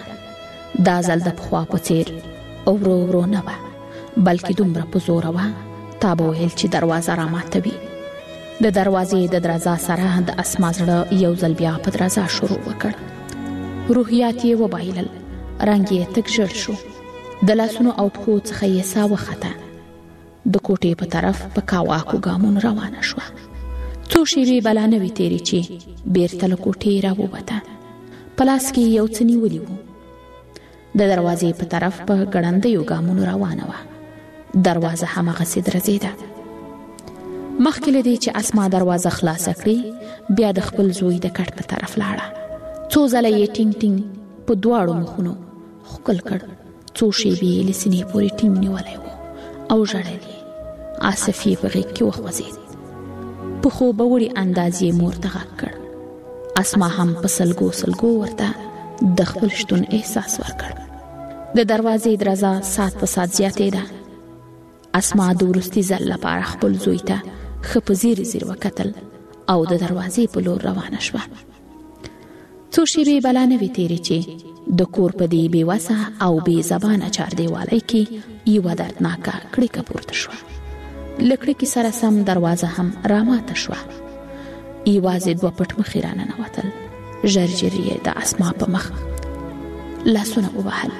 دا ځل د پخوا په څېر ورو ورو نه وه، بلکې دومره په زوره وه تا به ویل چې دروازه راماتوي. د دروازې د درزا سره د اسما زړه یو ځل بیا په درزا شروع وکړ. روحیات یې وبایلل، رنګ یې تک ژړ شو. د لاسونو او پښو څخه یې ساه وخته. د کوټې په طرف په کاواکو ګامونو روانه شوه. څو شېبې بلا نه وې تېرې چې بېرته له کوټې راووته. په لاس کې یو څه نیولي وو. د دروازې په طرف په ګړندیو ګامونو روانه وه. دروازه هماغسې درزېده. مخکې له دې چې اسما دروازه خلاصه کړي، بیا د خپل زوی د کټ په طرف لاړه. څو ځله یې ټینګ ټینګ په دواړو مخونو ښکل کړ. څو شېبې یې له سینې پورې ټینګ نیولی و او ژړل یې. آصف یې په غېږ کې وخوځېد. په خوبه وړي انداز یې مور ته غږ کړ. اسما هم په سلګو سلګو ورته د خپل شتون احساس ورکړ. د دروازې درزا ساعت په ساعت زیاتېده. اسما د وروستي ځل لپاره خپل زوی ته ښه په ځیر ځیر وکتل او د دروازې په لور روانه شوه. څو شېبې بلا نه وې تېرې چې د کور په دې بېوسه او بې زبانه چاردیوالۍ کې یوه دردناکه کړکه پورته شوه. له کړکې سره سم دروازه هم راماته شوه. یوازې دوه پټ مخې راننوتل. ژر ژر یې د اسما په مخ لاسونه ووهل.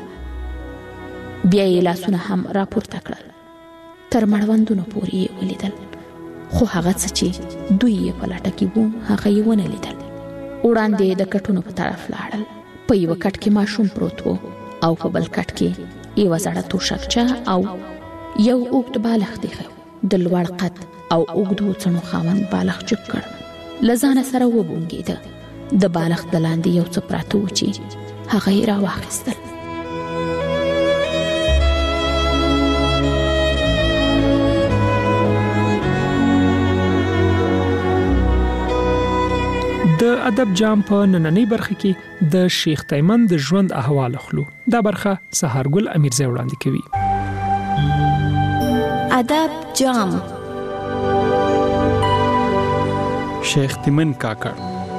بیا یې لاسونه هم راپورته کړل. تر مړوندونو پورې یې ولیدل، خو هغه څه چې دوی یې په لټه کې وو هغه یې ونه لیدل. وړاندې د کټونو په طرف لاړل. په یوه کټ کې ماشوم پروت و او په بل کټ کې یوه زړه توشکچه او یو اوږد بالښت ایښی و. د لوړ قد او اوږدو څڼو خاوند بالښت جګ کړ. له ځانه سره وبونګېده. د بالښت د لاندې یو څه پراته و چې هغه یې راواخیستل. د ادب جام په نننۍ برخه کې د شیخ تیمن د ژوند احوال خلو. دا برخه سهارګل امیرزی وړاندې کوي. ادب جام. شیخ تیمن کاکړ.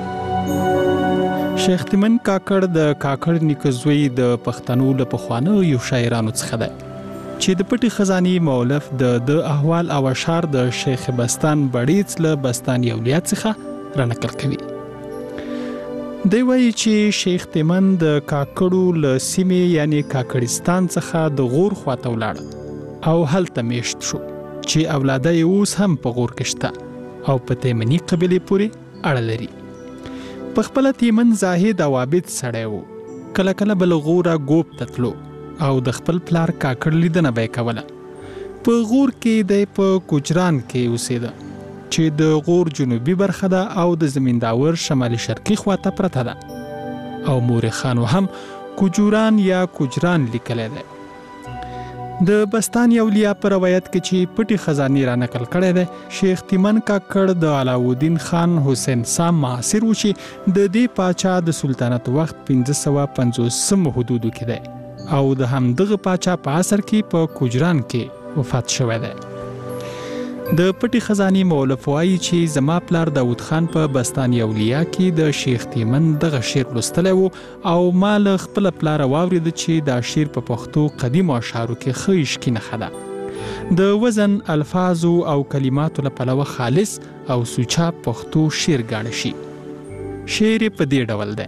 شیخ تیمن کاکړ د کاکړ نیکه زوی د پښتنو له پخوانو یو شاعرانو څخه دی چې د پټي خزاني مؤلف د د احوال او اشعار د شیخ بستان بړیڅ له بستان یولیات څخه رانقل کوي. دی وایي چې شیخ تیمن د کاکړو له سیمې یعنی کاکړستان څخه د غور خواته ولاړ او هلته میشت شو چې اولاده یې اوس هم په غور کې شته او په تیمني قبیلې پورې اړه لري. په خپله تیمن زاهد او عابد سړی و. کله کله به له غوره ګوب ته تلو او د خپل پلار کاکړ لیدنه به یې کوله. په غور کې دی په کوجران کې اوسېده چې د غور جنوبي برخه ده او د زمینداور شمالي شرقي خواته پرته ده او مورخانو هم کوجوران یا کوجران لیکلی دی. د بستان اولیا په روایت کې چې پټي خزانې را نقل کړی دی، شیخ تیمن کاکړ د علاؤالدین خان حسین سام معاصر و چې د دې پاچا د سلطنت وخت پنځه سوه پنځوسمو حدودو کې دی او د همدغه پاچا په عصر کې په کوجران کې وفات شوی دی. د پټي خزانې مؤلف وایي چې زما پلار داود خان په بستان اولیا کې د شیخ تیمن دغه شعر لوستلی و او ما له خپله پلاره واورېده چې دا شعر په پښتو قدیمو اشعارو کې ښه عشقي نښه ده. د وزن، الفاظو او کلماتو له پلوه خالص او سوچه پښتو شعر ګاڼه شي. شعر یې په دې ډول دی: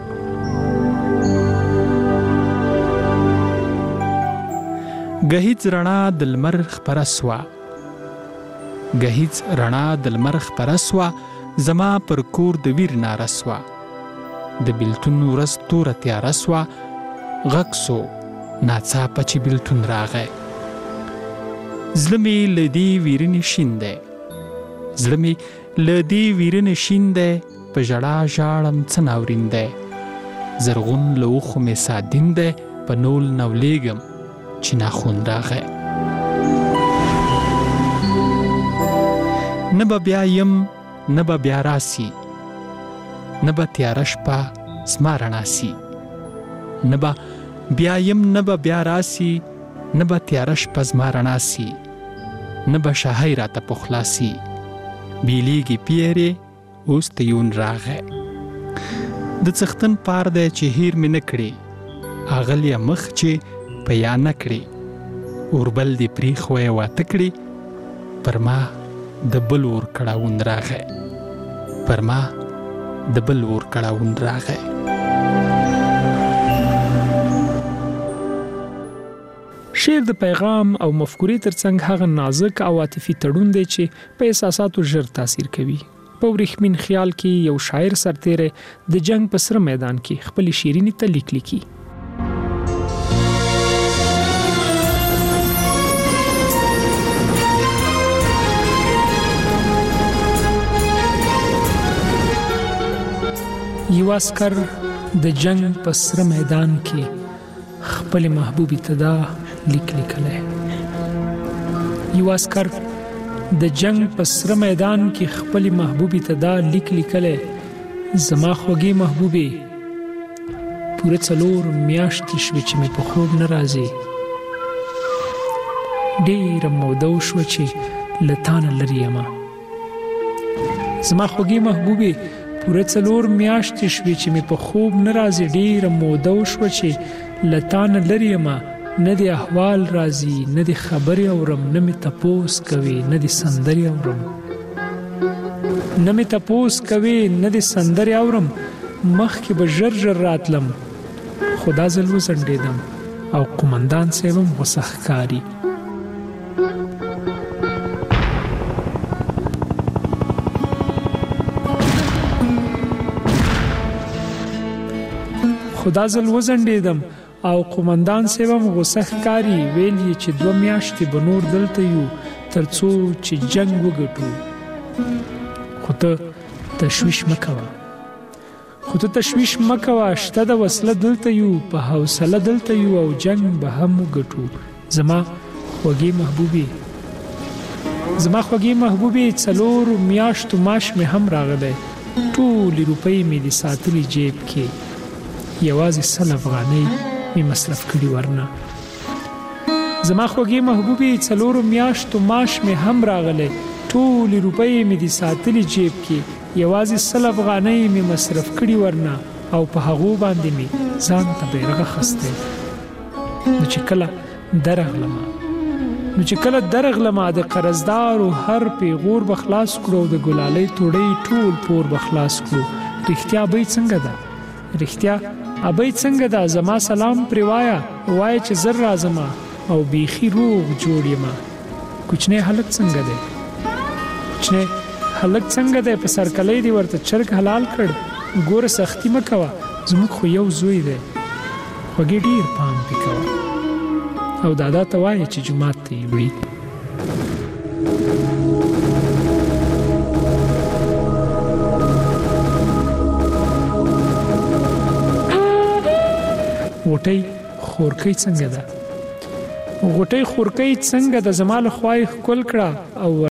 گهیز رڼا د لمر خپره سوه، گهیز رڼا د لمر خپره سوه، زما پر کور د ویر ناره سوه، د بیلتون ورځ توره تیاره سوه، غږ سو ناڅاپه چې بیلتون راغی. زړه مې له دې ویرنې شین دی، زړه مې له دې ویرنې شین دی، په ژړا ژاړم څه ناورین دی، زرغون له اوښو مې سادین دی، په نول نولیږم چې ناخون راغی. نه به بیا یم نه به بیا راسي، نه به تیاره شپه زما رڼا سي، نه به بیا یم نه به بیا راسي، نه به تیاره شپه زما رڼا سي، نه به شاهی راته پخلا سي، بیلیږي پیرې اوس ته یون راغی. د څښتن پار دی چې هیر مې نه کړې، اغلیه مخ چې په یا نه کړې، اوربل دې پرېښوی واته کړې، پر ما د بل اور کړاوون راغی، پر ما د بل اور کړاوون راغی. شعر د پیغام او مفکورې ترڅنګ هغه نازک او عاطفي تړون دی چې په احساساتو ژر تاثیر کوي. په ورېښمین خیال کې یو شاعر سرتیری د جنگ په سره میدان کې خپلې شیرینې ته لیک لیکي. یو عسکر د جنگ په سره میدان کې خپل محبوبي ته دا لیک لیکلی. یو عسکر د جنگ په سره میدان کې خپل محبوبي ته دا لیک لیکلی: زما خوږې محبوبې، پوره څلور میاشتې شوې چې مې په خوب نه راځي، ډېره موده وشوه چې له تا نه لرې یمه. زما خوږې محبوبې، پوره څلور میاشتې شوې چې مې په خوب نه راځي، ډېره موده وشوه چې له تا نه لرې یمه. نه دې احوال راځي، نه دې خبرې اورم، نه مې تپوس کوي، نه دې سندرې اورم، نه مې تپوس کوي، نه دې سندرې اورم. مخکې به ژر ژر راتلم، خو دا ځل وځنډېدم او قومندان صاحب هم غوسه ښکاري. خدا ځل وځنډېدم او قومندان صاحب هم غوسه ښکاري. ویل یې چې دوه میاشتې به نور دلته یو تر څو چې جنگ وګټو. خو ته تشویش مه کوه، خو ته تشویش مه کوه، شته د وسله دلته یو، په حوصله دلته یو او جنگ به هم وګټو. زما خوږې محبوبې، زما خوږې محبوبې، څلور میاشتو معاش مې هم راغلی، ټولې روپۍ مې دې ساتلي جیب کې، یوازې سل افغانۍ مې مصرف کړي ورنه. زما خوږې محبوبې، څلورو میاشتو معاش مې هم راغلی، ټولې روپۍ مې دې ساتلي جیب کې، یوازې سل افغانۍ مې مصرف کړي ورنه، او په هغو باندې مې ځان ته بیرغ اخیستی. نو چې کله درغلمه نو چې کله درغلمه د قرضدارو هر پیغور به خلاص کړو، د ګلالۍ توړۍ ټول پور به خلاص کړو. رښتیا ابۍ څنګه ده؟ رښتیا ابۍ څنګه ده؟ زما سلام پرې وایه، وایه چې زر راځمه، او بیخي روغ جوړ یم. کوچنی هلک څنګه دی؟ کوچنی هلک څنګه دی؟ په سرکلی دی ورته چرګ حلال کړ. ګوره سختي مه کوه، زموږ خو یو زوی دی، خوږې ډېر پام پې کوه. او دادا ته وایه چې جومات ته یې وړي. غوټۍ خورکۍ څنګه ده؟ غوټۍ خورکۍ څنګه ده؟ زما له خوا یې ښکل کړه او